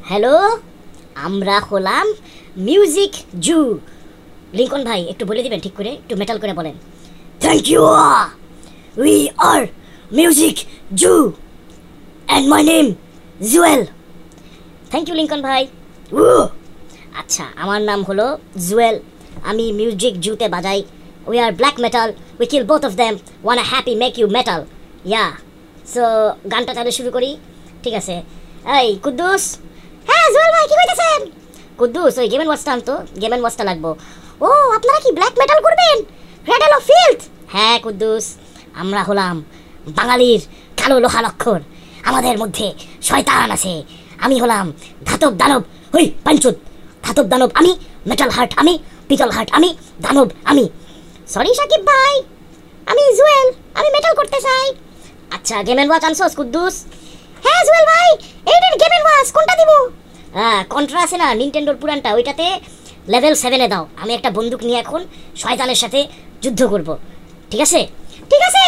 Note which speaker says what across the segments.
Speaker 1: Hello, আমরা হলাম music জু। Lincoln ভাই একটু বলে দিবেন ঠিক করে, একটু মেটাল করে বলেন। Thank you, we are music zoo and my name Jewel. Thank you Lincoln ভাই। আচ্ছা, আমার নাম হলো জুয়েল, আমি মিউজিক জুতে বাজাই। We are black metal, we kill both of them, wanna happy make you metal. Yeah, so গানটা তাহলে শুরু করি। ঠিক আছে। এই কুদ্দুস। হ্যাঁ জুয়েল ভাই, কি কইতেছেন? কুদ্দুস, ওই গেম এন্ড ওয়াচটা আনতো, গেম এন্ড ওয়াচটা লাগবো। ও, আপনারা কি ব্ল্যাক মেটাল করবেন? Riddle of filth. হ্যাঁ কুদ্দুস, আমরা হলাম বাঙালির কালো লোহা লক্ষর। আমাদের মধ্যে শয়তান আছে। আমি হলাম ধাতব দানব। হই পাঞ্চুত, ধাতব দানব আমি, মেটাল হার্ট আমি, পিতল হার্ট আমি, দানব আমি। সরি সাকিব ভাই, আমি জুয়েল, আমি মেটাল করতে চাই। আচ্ছা, গেম এন্ড ওয়াচ আনছোস কুদ্দুস? হ্যাঁ জুয়েল ভাই, এইটার গেম এন্ড ওয়াচ কোনটা দিব? কন্ট্রা আছে না নিনটেন্ডোর পুরানটা, ওইটাতে লেভেল 7-এ দাও। আমি একটা বন্দুক নিয়ে এখন শয়তানের সাথে যুদ্ধ করব। ঠিক আছে? ঠিক আছে।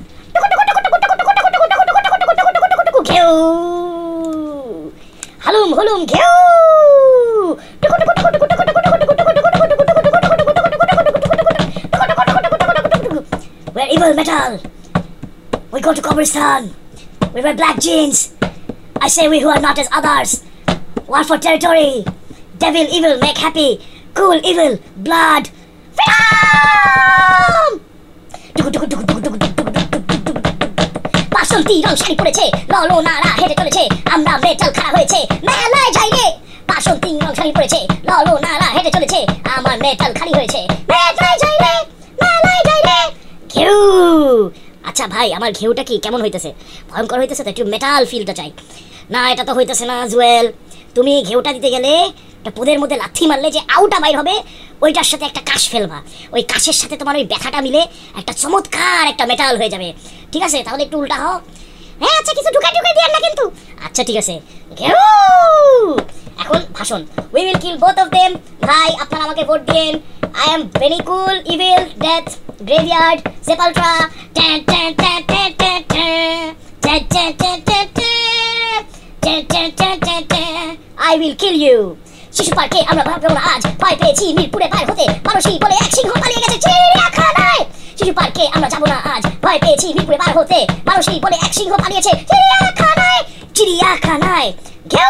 Speaker 1: ঘেউ হালুম হলুম ঘেউ। We're evil metal. We go to Cobblestone. We wear black jeans. I say we who are not as others. War for territory. Devil evil make happy. Cool evil blood. Freedom! বাসন্তী রং শাড়ি পড়েছে, ললো নারা হেঁটে চলেছে, আমরা মেটাল খাড়া হয়েছে, মেলায় যাই রে। বাসন্তী রং শাড়ি পড়েছে, ললো নারা হেঁটে চলেছে, আমার মেটাল খালি হয়েছে, মেলায় যাই রে, মেলায় যাই রে। ঘেউ। আচ্ছা ভাই, আমার ঘেউটা কি কেমন হইতেছে? ভয়ঙ্কর হইতেছে তো? একটু মেটাল ফিলটা চাই। না, এটা তো হইতেছে না জুয়েল। তুমি ঘেউটা দিতে গেলে একটা পোদের মধ্যে লাথি মারলে যে আউটা বাইর হবে, ওইটার সাথে একটা কাশ ফেলবা। ওই কাশের সাথে তোমার ওই ব্যথাটা মিলে একটা চমৎকার একটা মেটাল হয়ে যাবে। ঠিক আছে, তাহলে একটু উল্টা হও। হ্যাঁ আচ্ছা, কিছু ঢুকাই দিয়েন না কিন্তু। আচ্ছা ঠিক আছে। ঘেউ। এখন ভাষণ। We will kill both of them. ভাই আপনারা আমাকে ভোট দিন। I am very cool evil death graveyard Sepultura. I will kill you. শিশু পার্কে আমরা ভাবলাম না আজ, ভয় পেয়েছি মিরপুরে বাইর হতে, মানুষই বলে এক সিংহ পালিয়ে গেছে চিড়িয়াখানায়। শিশু পার্কে আমরা যাবো না আজ, ভয় পেয়েছি মিরপুরে বাইর হতে, মানুষই বলে এক সিংহ পালিয়েছে চিড়িয়াখানায়, চিড়িয়াখানায়। ঘেউ।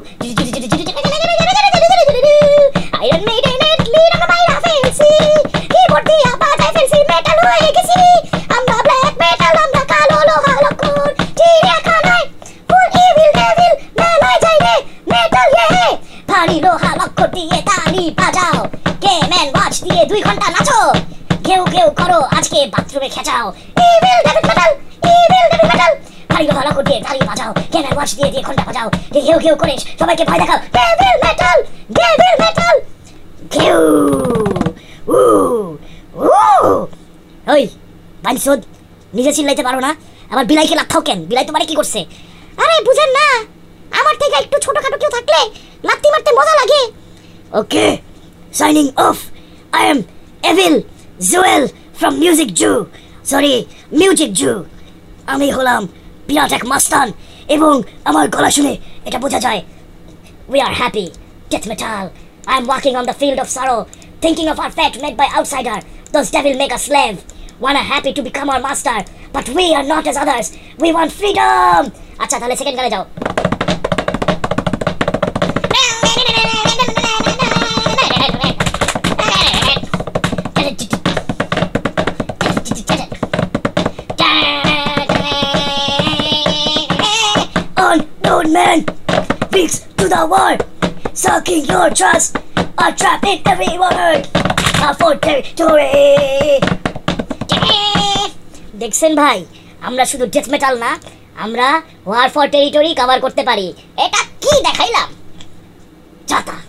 Speaker 1: আয়রন মেইডেনের লিড আমরা বাইরা ফেলছি, কিবোর্ড দিয়া বাজায় ফেলছি, মেটাল হয়ে গেছি আমরা, ব্ল্যাক মেটাল আমরা, কালো লোহা লক্ষণ, চিড়িয়াখানায়। ফুল ইভিল ডেভিল মেলায় যাই রে, মেটাল ইয়ে। ভারী লোহা লক্ষণ দিয়ে তালি বাজাও, গেম এন্ড ওয়াচ দিয়ে 2 ঘন্টা নাচো, ঘেউ ঘেউ করো আজকে বাথরুমে খেচাও। Evil devil metal, evil devil metal. ভারী লোহা লক্ষণ দিয়ে তালি বাজাও, গেম এন্ড ওয়াচ দিয়ে ঘন্টা বাজাও, ঘেউ ঘেউ করে সবাইকে ভয় দেখাও। Devil metal, devil metal. ঘেউ। উ উ। ওই বাইনসুদ, নিজে চিল্লাইতে পারো না, আবার বিলাইকে লাথাও কেন? বিলাই তোমারে কি করছে? আরে বুঝেন না, আমার থেকে একটু ছোটখাটো কেউ থাকলে লাত্তি মারতে মজা লাগে। Okay, signing off. I am evil Jewel from music zoo. Sorry, music zoo. আমি হলাম বিরাট এক মাস্তান, এবং আমার গলা শুনে এটা বোঝা যায় we are happy death metal. I am walking on the field of sorrow, thinking of our fate made by outsider. Those devil make us slave, wanna happy to become our master, but we are not as others. We want freedom. আচ্ছা তাহলে second গানে যাও। Unknown man speaks to the world, sucking your trust, are trapped in every word, for territory. দেখছেন ভাই, আমরা শুধু death metal না, আমরা ওয়ার ফর টেরিটরি কভার করতে পারি। এটা কি দেখাইলাম? যাতা।